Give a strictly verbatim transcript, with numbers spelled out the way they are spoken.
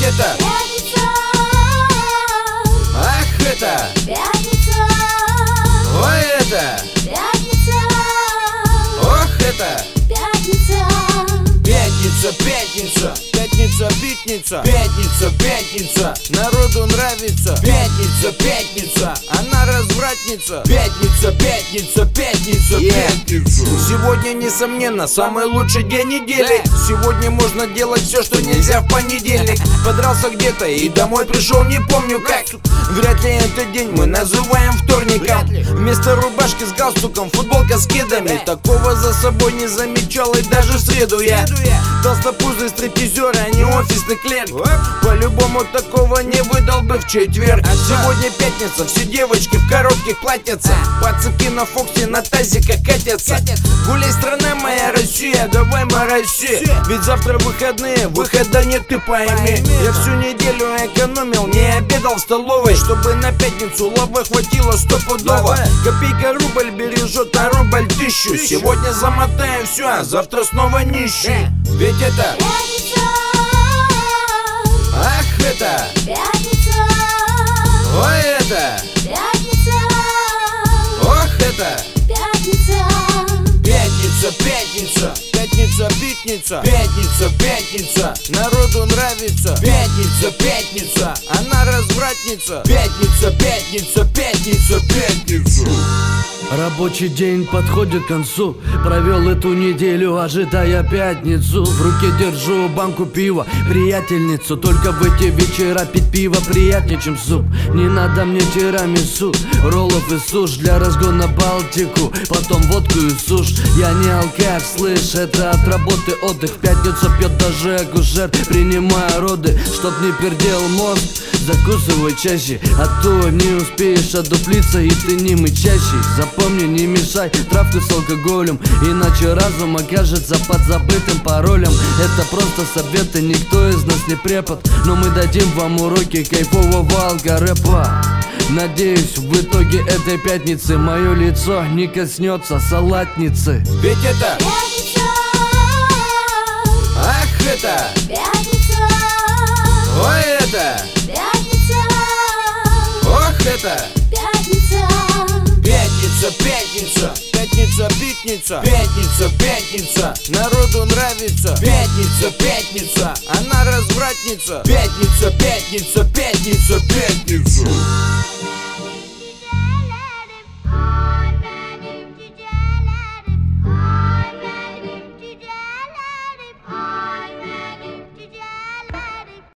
это пятница, ах это, пятница, ой это, пятница, ох это. пятница, Пятница, пятница, пятница, пятница, пятница, пятница, народу нравится. Пятница, пятница, она развратница. Пятница, пятница, пятница, пятница. Сегодня, несомненно, самый лучший день недели. Сегодня можно делать все, что нельзя в понедельник. Подрался где-то и домой пришел, не помню как. Вряд ли этот день мы называем вторником. Вместо рубашки с галстуком футболка с кедами. Такого за собой не замечал и даже в среду я. Толстопузый стриптизер, а не офисный клерк. По-любому такого не выдал бы в четверг. Сегодня пятница, все девочки в коротких платьицах. Пацаки на Фоксе на тазиках катятся. Гуляй, страна моя Россия, давай мороси. Ведь завтра выходные, выхода нет, ты пойми. Я всю неделю экономил, не обедал в столовой, чтобы на пятницу лавы хватило стопудово. Копейка рубль бережет, а рубль тысячу. Сегодня замотаю все, а завтра снова нищий. Ведь это пятница, ах это, пятница, ой это, пятница, ох это. пятница, Пятница, пятница, пятница, пятница, пятница, пятница, народу нравится. Пятница, пятница, она развратница. Пятница, пятница, пятница, пятница. Рабочий день подходит к концу. Провел эту неделю, ожидая пятницу. В руке держу банку пива, приятельницу. Только в эти вечера пить пиво приятнее, чем суп. Не надо мне тирамису, роллов и суш. Для разгона Балтику, потом водку и сушь. Я не алкаш, слышь, это от работы отдых. В пятницу пьет даже акушер, принимая роды. Чтоб не пердел мозг, закусывай чаще, а то не успеешь отдуплиться и ты не мычащий. Запомни, не мешай травку с алкоголем, иначе разум окажется под забытым паролем. Это просто советы, никто из нас не препод, но мы дадим вам уроки кайфового алкорэпа. Надеюсь, в итоге этой пятницы мое лицо не коснется салатницы. Ведь это пятница, ах это, пятница, ой это, пятница, ох это. пятница, Пятница, пятница, пятница, пятница, пятница, пятница, народу нравится. Пятница, пятница, она развратница. Пятница, пятница, пятница, пятница.